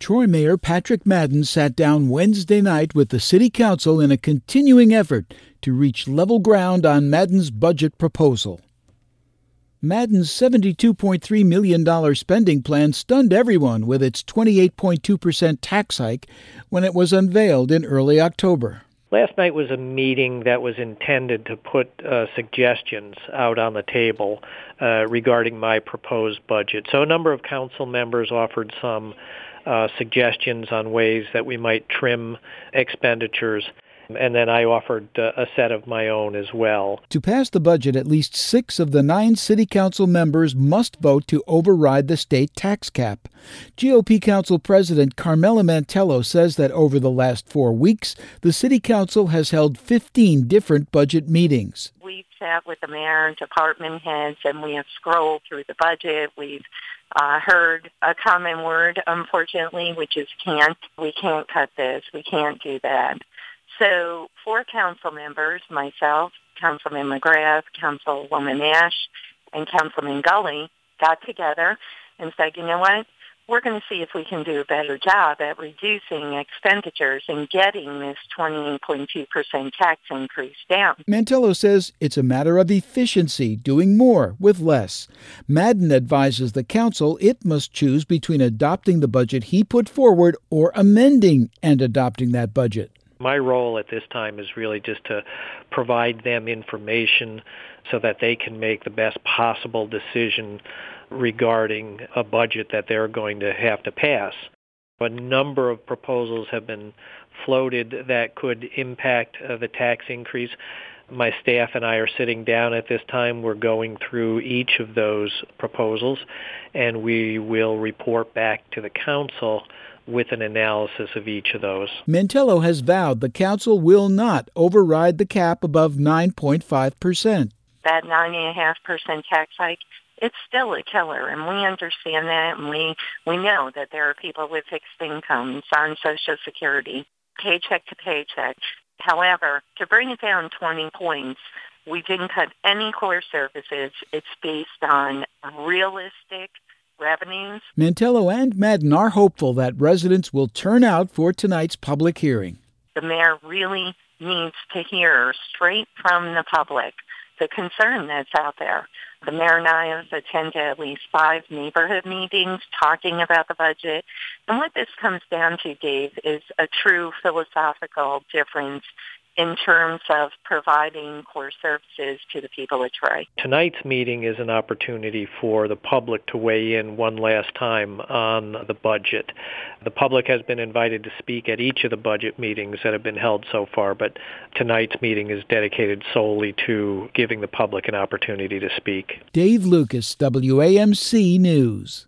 Troy Mayor Patrick Madden sat down Wednesday night with the City Council in a continuing effort to reach level ground on Madden's budget proposal. Madden's $72.3 million spending plan stunned everyone with its 28.2% tax hike when it was unveiled in early October. Last night was a meeting that was intended to put suggestions out on the table regarding my proposed budget. So a number of council members offered some suggestions on ways that we might trim expenditures. And then I offered a set of my own as well. To pass the budget, at least 6 of the 9 City Council members must vote to override the state tax cap. GOP Council President Carmela Mantello says that over the last 4 weeks, the City Council has held 15 different budget meetings. We've sat with the mayor and department heads, and we have scrolled through the budget. We've heard a common word, unfortunately, which is can't. We can't cut this. We can't do that. So 4 council members, myself, Councilman McGrath, Councilwoman Ash, and Councilman Gully, got together and said, you know what, we're going to see if we can do a better job at reducing expenditures and getting this 28.2% tax increase down. Mantello says it's a matter of efficiency, doing more with less. Madden advises the council it must choose between adopting the budget he put forward or amending and adopting that budget. My role at this time is really just to provide them information so that they can make the best possible decision regarding a budget that they're going to have to pass. A number of proposals have been floated that could impact the tax increase. My staff and I are sitting down at this time. We're going through each of those proposals, and we will report back to the council with an analysis of each of those. Mantello has vowed the council will not override the cap above 9.5%. That 9.5% tax hike, it's still a killer, and we understand that, and we know that there are people with fixed incomes on Social Security, paycheck to paycheck. However, to bring it down 20 points, we didn't cut any core services. It's based on realistic revenues. Mantello and Madden are hopeful that residents will turn out for tonight's public hearing. The mayor really needs to hear straight from the public the concern that's out there. The mayor and I have attended at least 5 neighborhood meetings talking about the budget. And what this comes down to, Dave, is a true philosophical difference in terms of providing core services to the people of Troy. Tonight's meeting is an opportunity for the public to weigh in one last time on the budget. The public has been invited to speak at each of the budget meetings that have been held so far, but tonight's meeting is dedicated solely to giving the public an opportunity to speak. Dave Lucas, WAMC News.